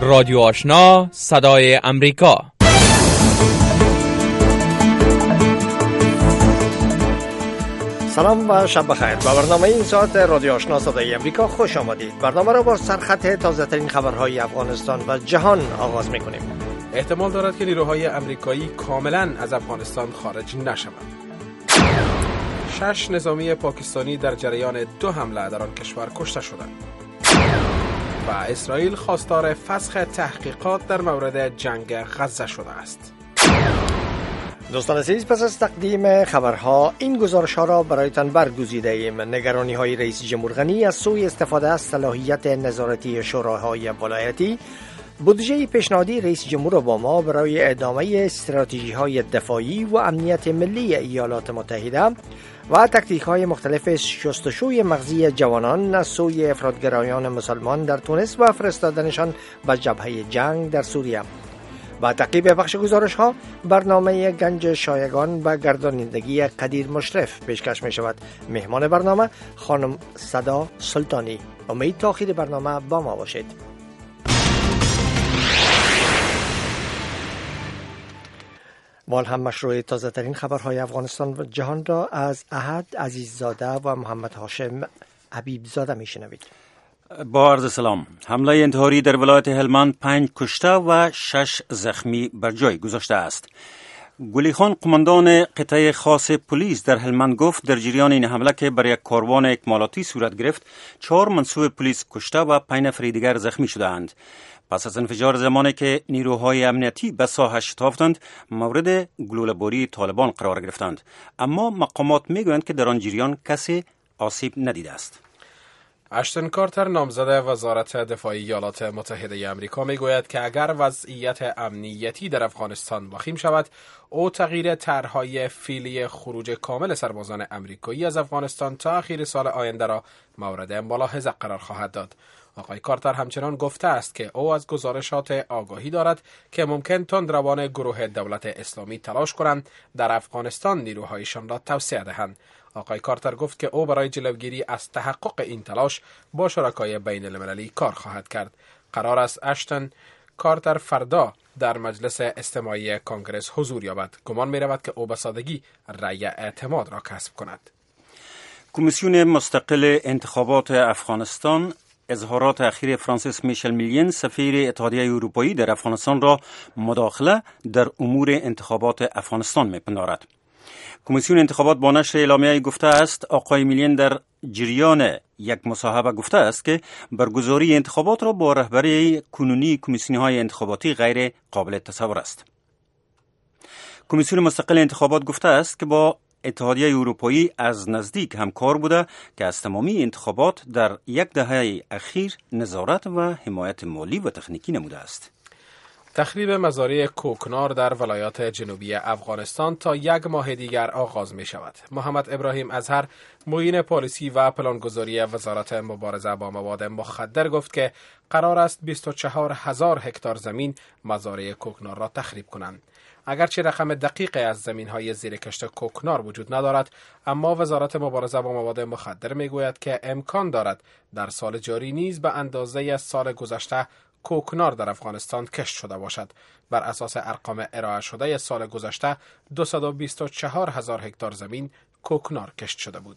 رادیو آشنا صدای امریکا. سلام و شب بخیر. با برنامه این ساعت رادیو آشنا صدای امریکا خوش آمدید. برنامه را با سرخط تازه ترین خبرهای افغانستان و جهان آغاز می‌کنیم. احتمال دارد که نیروهای امریکایی کاملا از افغانستان خارج نشوند. 6 نظامی پاکستانی در جریان 2 حمله در آن کشور کشته شدند. و اسرائیل خواستار فسخ تحقیقات در مورد جنگ غزه شده است. دوستان عزیز، پس از تقدیم خبرها این گزارش‌ها را برایتان برگزیده ایم. نگرانی‌های رئیس جمهور غنی از سوء استفاده از صلاحیت نظارتی شوراهای ولایتی، بودجه پیشنهادی رئیس جمهور اوباما برای ادامه استراتژی‌های دفاعی و امنیت ملی ایالات متحده و تکتیک‌های مختلف شستشوی مغزی جوانان از سوی افراطگرایان مسلمان در تونس و فرستادنشان به جبهه جنگ در سوریه. با تعقیب بخش گزارش‌ها برنامه گنج شایگان و گردانندگی قدیر مشرف پیشکش می شود. مهمان برنامه خانم صدا سلطانی. امید تا آخر برنامه با ما باشید. مال هم مشروع تازه ترین خبرهای افغانستان و جهان را از احد عزیززاده و محمد هاشم حبیبزاده می شنوید. با عرض سلام. حمله انتحاری در ولایت هلمند 5 کشته و 6 زخمی بر جای گذاشته است. گلی خان قماندان قطعه خاص پلیس در هلمند گفت در جریان این حمله که بر یک کاروان اکمالاتی صورت گرفت 4 منصوب پلیس کشته و 5 نفر دیگر زخمی شدند. پس از انفجار زمانی که نیروهای امنیتی به ساحه شتافتند مورد گلوله‌باری طالبان قرار گرفتند، اما مقامات میگویند که در آن جریان کسی آسیب ندیده است. اشتن کارتر نامزد وزارت دفاع ایالات متحده آمریکا میگوید که اگر وضعیت امنیتی در افغانستان وخیم شود، او تغییر طرح‌های فعلی خروج کامل سربازان آمریکایی از افغانستان تا اخیر سال آینده را مورد ملاحظه قرار خواهد داد. آقای کارتر همچنان گفته است که او از گزارشات آگاهی دارد که ممکن تندروان گروه دولت اسلامی تلاش کنند در افغانستان نیروهایشان را توسعه دهند. آقای کارتر گفت که او برای جلوگیری از تحقق این تلاش با شرکای بین المللی کار خواهد کرد. قرار است اشتن کارتر فردا در مجلس استماعی کنگره حضور یابد. گمان می رود که او به سادگی رأی اعتماد را کسب کند. کمیسیون مستقل انتخابات افغانستان اظهارات اخیر فرانسیس میشل میلین سفیر اتحادیه اروپایی در افغانستان را مداخله در امور انتخابات افغانستان می‌پندارد. کمیسیون انتخابات با نشر اعلامیه گفته است آقای میلین در جریان یک مصاحبه گفته است که برگزاری انتخابات را با رهبری کنونی کمیسیون‌های انتخاباتی غیر قابل تصور است. کمیسیون مستقل انتخابات گفته است که با اتحادیه اروپایی از نزدیک همکار بوده که از تمامی انتخابات در یک دهه اخیر نظارت و حمایت مالی و تکنیکی نموده است. تخریب مزارع کوکنار در ولایات جنوبی افغانستان تا 1 ماه دیگر آغاز می شود. محمد ابراهیم اظهر معین پالیسی و پلانگذاری وزارت مبارزه با مواد مخدر گفت که قرار است 24,000 هکتار زمین مزارع کوکنار را تخریب کنند. اگرچه رقم دقیقی از زمین‌های زیر کشت کوکنار وجود ندارد، اما وزارت مبارزه با مواد مخدر میگوید که امکان دارد در سال جاری نیز به اندازه از سال گذشته کوکنار در افغانستان کشت شده باشد. بر اساس ارقام ارائه شده سال گذشته 224,000 هکتار زمین کوکنار کشت شده بود.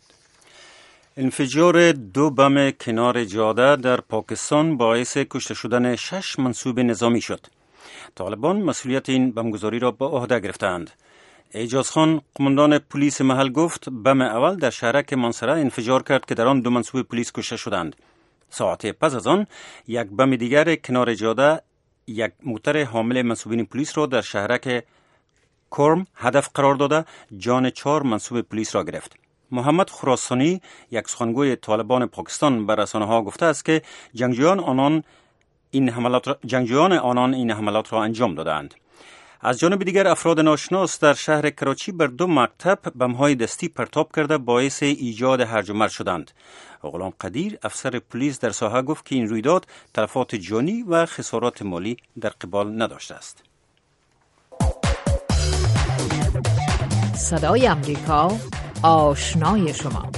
انفجار 2 بم کنار جاده در پاکستان باعث کشته شدن 6 منصوب نظامی شد. طالبان مسئولیت این بمگذاری را به عهده گرفتند. اعجاز خان قماندان پلیس محل گفت بم اول در شهرک منصره انفجار کرد که در آن 2 منصوب پلیس کشته شدند. ساعت پس از آن یک بم دیگر کنار جاده یک موتر حامل منصوبین پلیس را در شهرک کرم هدف قرار داده جان 4 منصوب پلیس را گرفت. محمد خراسانی یک سخنگوی طالبان پاکستان به رسانه‌ها گفته است که جنگجویان آنان این حملات را انجام دادند. از جانب دیگر افراد ناشناس در شهر کراچی بر 2 مکتب بم‌های دستی پرتاب کرده باعث ایجاد هرج و مرج شدند. غلام قدیر افسر پلیس در ساحه گفت که این رویداد تلفات جانی و خسارات مالی در قبال نداشته است. صدای امریکا آشنای شما.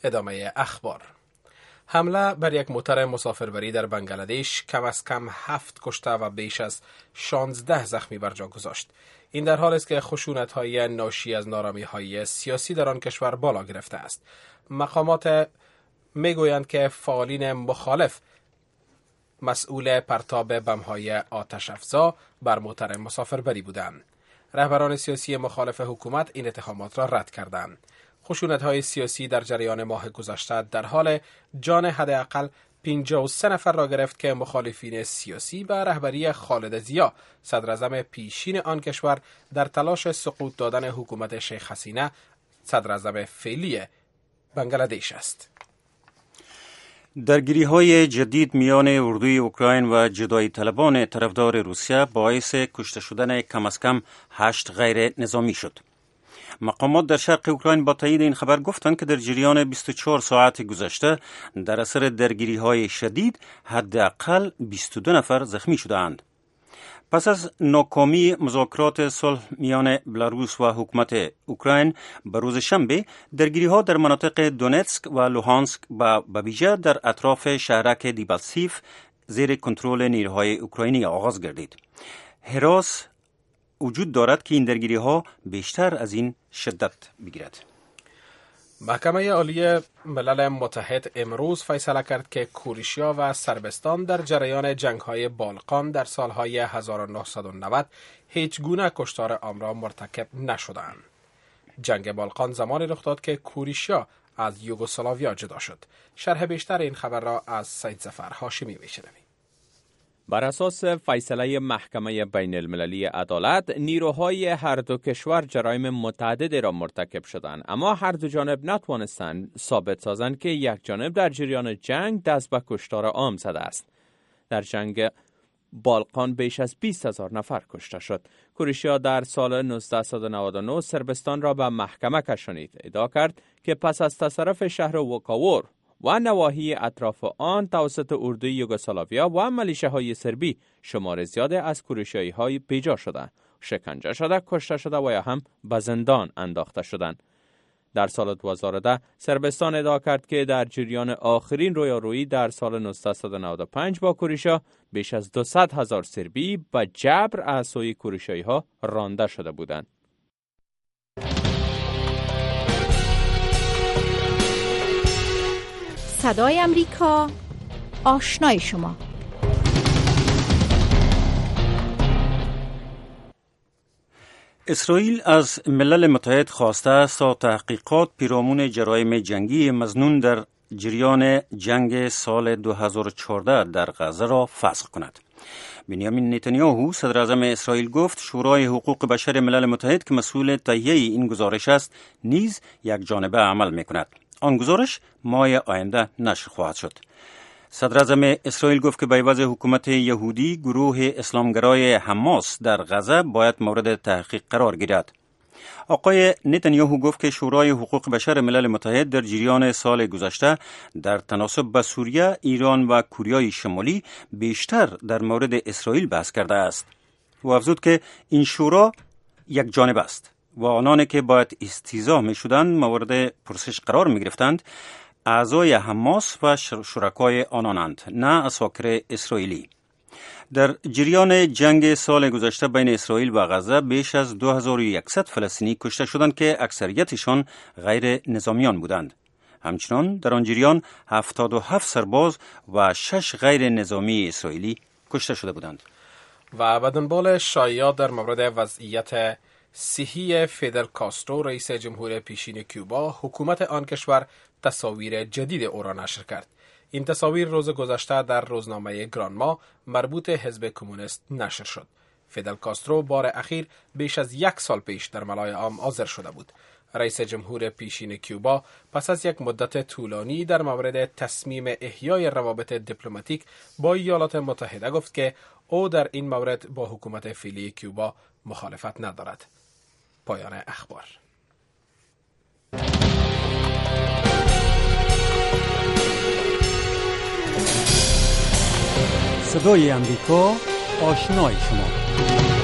ادامه اخبار. حمله بر یک موتر مسافربری در بنگلادش کم از کم 7 کشته و بیش از 16 زخمی بر جا گذاشت. این در حالی است که خشونت‌های ناشی از نارامی‌های سیاسی در آن کشور بالا گرفته است. مقامات میگویند که فعالین مخالف مسئول پرتاب بم‌های آتش افزا بر موتر مسافربری بودند. رهبران سیاسی مخالف حکومت این اتهامات را رد کردند. خشونت‌های سیاسی در جریان ماه گذشته در حال جان حداقل 53 نفر را گرفت که مخالفین سیاسی به رهبری خالد ضیا، صدراعظم پیشین آن کشور، در تلاش سقوط دادن حکومت شیخ حسینه، صدراعظم فعلی بنگلادش است. درگیری‌های جدید میان اردوی اوکراین و جدایی طلبان طرفدار روسیه باعث کشته شدن کم از کم 8 غیر نظامی شد. مقامات در شرق اوکراین با تایید این خبر گفتند که در جریان 24 ساعت گذشته در اثر درگیری‌های شدید حداقل 22 نفر زخمی شدند. پس از ناکامی مذاکرات صلح میان بلاروس و حکومت اوکراین به روز شنبه، درگیری‌ها در مناطق دونتسک و لوهانسک و به ویژه در اطراف شهرک دیبالسیف زیر کنترل نیروهای اوکراینی آغاز گردید. هراس وجود دارد که این درگیری‌ها بیشتر از این شدت بگیرد. محکمه عالی ملل متحد امروز فیصله کرد که کوریشیا و سربستان در جریان جنگ‌های بالقان در سالهای 1990 هیچ گونه کشتار عام را مرتکب نشدند. جنگ بالقان زمانی رخ داد که کوریشیا از یوگسلاویا جدا شد. شرح بیشتر این خبر را از سید ظفر هاشمی می‌شنویم. بر اساس فیصله محکمه بین المللی عدالت، نیروهای هر دو کشور جرایم متعددی را مرتکب شدند، اما هر دو جانب نتوانستند ثابت سازند که یک جانب در جریان جنگ دست به کشتار عام زده است. در جنگ بالقان بیش از 20,000 نفر کشته شد. کوریشیا در سال 1999 سربستان را به محکمه کشانید. ادعا کرد که پس از تصرف شهر وکاور و نواحی اطراف آن توسط اردوی یوگسلاویا و ملیشه‌های سربی شمار زیاده از کوریشیایی‌های پیدا شده، شکنجه شده، کشته شده و یا هم به زندان انداخته شدند. در سال 2010 سربستان ادعا کرد که در جریان آخرین رویارویی در سال 1995 با کوریشیا بیش از 200,000 سربی به جبر از سوی کوریشیایی‌ها رانده شده بودند. صدای امریکا، آشنای شما. اسرائیل از ملل متحد خواسته است تا تحقیقات پیرامون جرایم جنگی مظنون در جریان جنگ سال 2014 در غزه را فسخ کند. بنیامین نتانیاهو صدراعظم اسرائیل گفت شورای حقوق بشر ملل متحد که مسئول تهیه این گزارش است نیز یک جانبه عمل می‌کند. آن گزارش ماه آینده نشر خواهد شد. صدراعظم اسرائیل گفت که به عوض حکومت یهودی گروه اسلامگرای حماس در غزه باید مورد تحقیق قرار گیرد. آقای نتانیاهو گفت که شورای حقوق بشر ملل متحد در جریان سال گذشته در تناسب با سوریه، ایران و کوریای شمالی بیشتر در مورد اسرائیل بحث کرده است. او افزود که این شورا یک جانب است و آنانی که باید استیضاح می شدند مورد پرسش قرار می گرفتند اعضای حماس و شرکای آنانند، نه اساکر اسرائیلی. در جریان جنگ سال گذشته بین اسرائیل و غزه بیش از 2100 فلسطینی کشته شدند که اکثریتشان غیر نظامیان بودند. همچنان در آن جریان 77 سرباز و 6 غیر نظامی اسرائیلی کشته شده بودند. و به دنبال شایعات در مورد وضعیت صحی فیدل کاسترو، رئیس جمهور پیشین کوبا، حکومت آن کشور تصاویر جدید او را نشر کرد. این تصاویر روز گذشته در روزنامه گرانما مربوط حزب کمونیست نشر شد. فیدل کاسترو بار اخیر بیش از 1 سال پیش در ملای عام حاضر شده بود. رئیس جمهور پیشین کوبا پس از یک مدت طولانی در مورد تصمیم احیای روابط دیپلماتیک با ایالات متحده گفت که او در این مورد با حکومت فعلی کوبا مخالفت ندارد. پایان اخبار. صدای امریکا، آشنای شما.